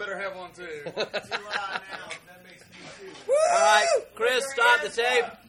better have one too. All right, Chris, start the tape.